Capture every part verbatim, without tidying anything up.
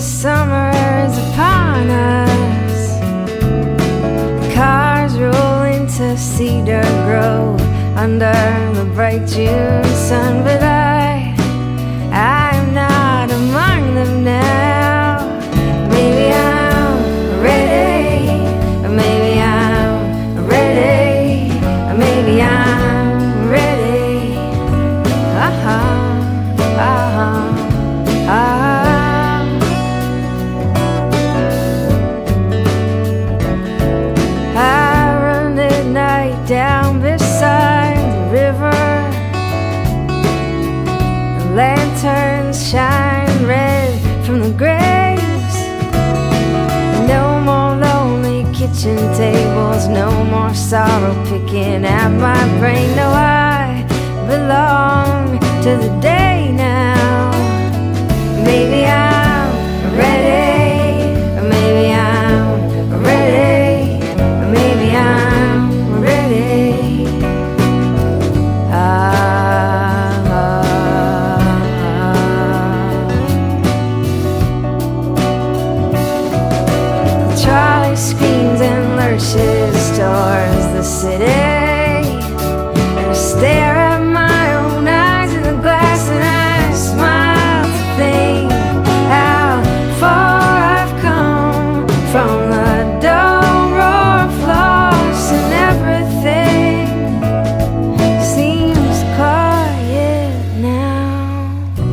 summer's upon us. Cars roll into Cedar Grove under the bright June sun, but I, I'm not among them now. Maybe I'm ready, or maybe I'm ready, or maybe I'm ready. Uh-huh, uh-huh, uh-huh. I run at night down beside the river. The lanterns shine red from the graves. No more lonely kitchen tables, no more sorrow picking at my brain. No, I belong to the day now. Maybe I'm ready, or maybe I'm ready, or maybe I'm ready. Ah, ah, ah. Charlie screams and lurches towards the city. I stare at my own eyes in the glass and I smile to think how far I've come from the dull roar of floors, and everything seems quiet now.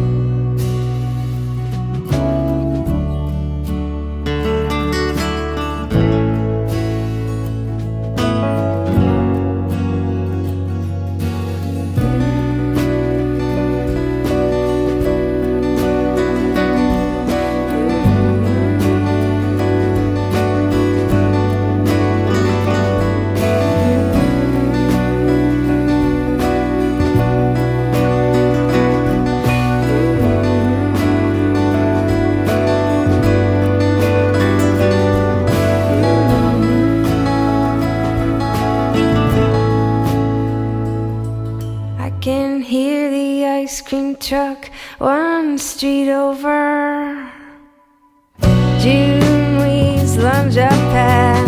I can hear the ice cream truck one street over. June weeds lunge up past